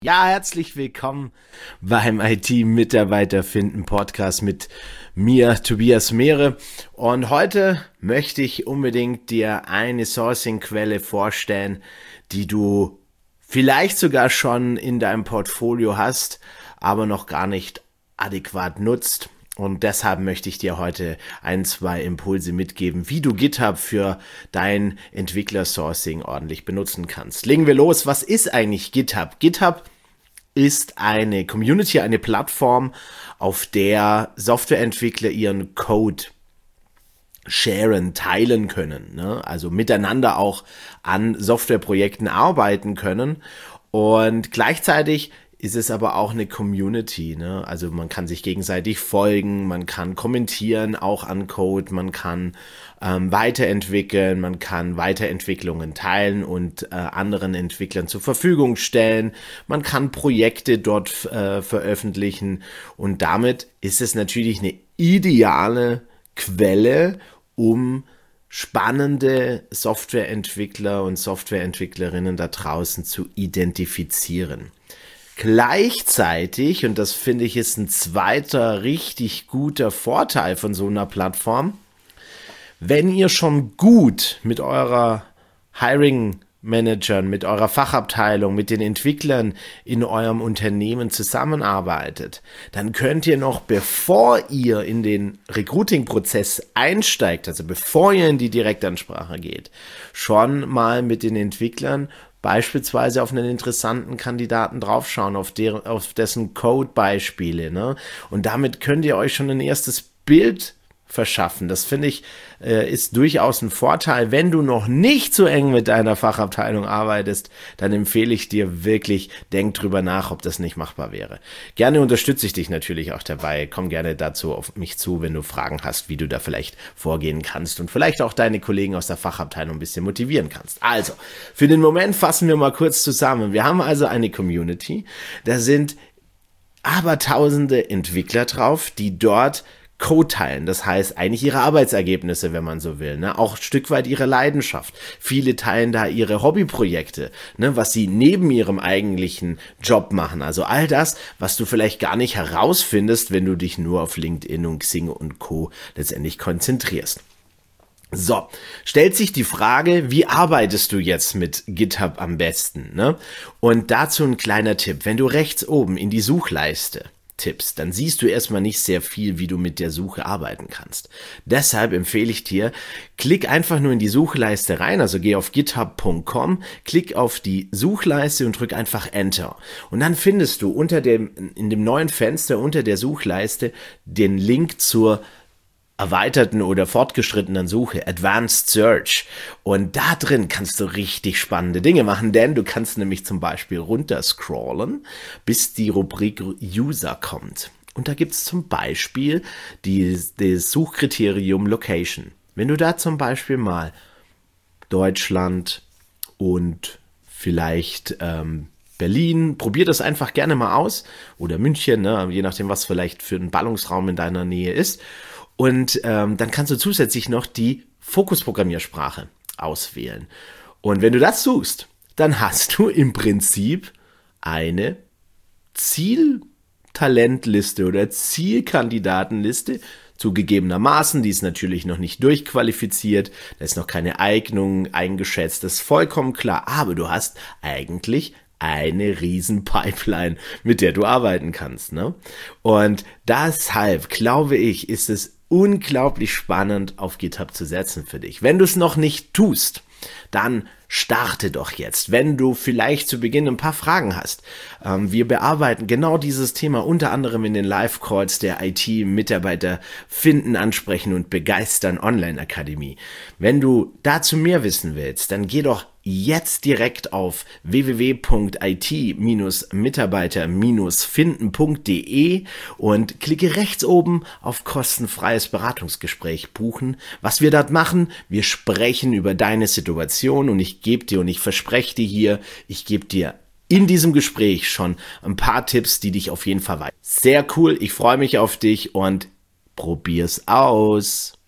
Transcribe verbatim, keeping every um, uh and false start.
Ja, herzlich willkommen beim I T-Mitarbeiter finden Podcast mit mir, Tobias Mehre. Und heute möchte ich unbedingt dir eine Sourcing-Quelle vorstellen, die du vielleicht sogar schon in deinem Portfolio hast, aber noch gar nicht adäquat nutzt. Und deshalb möchte ich dir heute ein, zwei Impulse mitgeben, wie du GitHub für dein Entwickler-Sourcing ordentlich benutzen kannst. Legen wir los. Was ist eigentlich GitHub? GitHub ist eine Community, eine Plattform, auf der Softwareentwickler ihren Code sharen, teilen können, ne? Also miteinander auch an Softwareprojekten arbeiten können. Und gleichzeitig ist es aber auch eine Community, ne? Also man kann sich gegenseitig folgen, man kann kommentieren auch an Code, man kann ähm, weiterentwickeln, man kann Weiterentwicklungen teilen und äh, anderen Entwicklern zur Verfügung stellen, man kann Projekte dort äh, veröffentlichen und damit ist es natürlich eine ideale Quelle, um spannende Softwareentwickler und Softwareentwicklerinnen da draußen zu identifizieren. Gleichzeitig, und das finde ich ist ein zweiter richtig guter Vorteil von so einer Plattform, wenn ihr schon gut mit eurer Hiring-Managern, mit eurer Fachabteilung, mit den Entwicklern in eurem Unternehmen zusammenarbeitet, dann könnt ihr noch, bevor ihr in den Recruiting-Prozess einsteigt, also bevor ihr in die Direktansprache geht, schon mal mit den Entwicklern beispielsweise auf einen interessanten Kandidaten draufschauen, auf, der, auf dessen Code-Beispiele, ne? Und damit könnt ihr euch schon ein erstes Bild verschaffen. Das finde ich, äh, ist durchaus ein Vorteil. Wenn du noch nicht so eng mit deiner Fachabteilung arbeitest, dann empfehle ich dir wirklich, denk drüber nach, ob das nicht machbar wäre. Gerne unterstütze ich dich natürlich auch dabei. Komm gerne dazu auf mich zu, wenn du Fragen hast, wie du da vielleicht vorgehen kannst und vielleicht auch deine Kollegen aus der Fachabteilung ein bisschen motivieren kannst. Also, für den Moment fassen wir mal kurz zusammen. Wir haben also eine Community, da sind aber tausende Entwickler drauf, die dort Code teilen, das heißt eigentlich ihre Arbeitsergebnisse, wenn man so will, ne? Auch ein Stück weit ihre Leidenschaft. Viele teilen da ihre Hobbyprojekte, ne? Was sie neben ihrem eigentlichen Job machen. Also all das, was du vielleicht gar nicht herausfindest, wenn du dich nur auf LinkedIn und Xing und Co. letztendlich konzentrierst. So, stellt sich die Frage, wie arbeitest du jetzt mit GitHub am besten, ne? Und dazu ein kleiner Tipp. Wenn du rechts oben in die Suchleiste tippst, dann siehst du erstmal nicht sehr viel, wie du mit der Suche arbeiten kannst. Deshalb empfehle ich dir, klick einfach nur in die Suchleiste rein, also geh auf github punkt com, klick auf die Suchleiste und drück einfach Enter. Und dann findest du unter dem, in dem neuen Fenster unter der Suchleiste den Link zur erweiterten oder fortgeschrittenen Suche, Advanced Search. Und da drin kannst du richtig spannende Dinge machen, denn du kannst nämlich zum Beispiel runterscrollen, bis die Rubrik User kommt. Und da gibt es zum Beispiel die, das Suchkriterium Location. Wenn du da zum Beispiel mal Deutschland und vielleicht ähm, Berlin, probier das einfach gerne mal aus, oder München, ne, je nachdem, was vielleicht für ein Ballungsraum in deiner Nähe ist. Und ähm, dann kannst du zusätzlich noch die Fokusprogrammiersprache auswählen. Und wenn du das suchst, dann hast du im Prinzip eine Zieltalentliste oder Zielkandidatenliste, zugegebenermaßen, die ist natürlich noch nicht durchqualifiziert, da ist noch keine Eignung eingeschätzt, das ist vollkommen klar, aber du hast eigentlich eine riesen Pipeline, mit der du arbeiten kannst, ne? Und deshalb, glaube ich, ist es unglaublich spannend, auf GitHub zu setzen für dich. Wenn du es noch nicht tust, dann starte doch jetzt, wenn du vielleicht zu Beginn ein paar Fragen hast. Ähm, wir bearbeiten genau dieses Thema unter anderem in den Live-Calls der I T-Mitarbeiter finden, ansprechen und begeistern Online-Akademie. Wenn du dazu mehr wissen willst, dann geh doch jetzt direkt auf w w w punkt i t mitarbeiter finden punkt d e und klicke rechts oben auf kostenfreies Beratungsgespräch buchen. Was wir dort machen, wir sprechen über deine Situation und ich gebe dir und ich verspreche dir hier, ich gebe dir in diesem Gespräch schon ein paar Tipps, die dich auf jeden Fall weiter. Sehr cool, ich freue mich auf dich und probier's aus.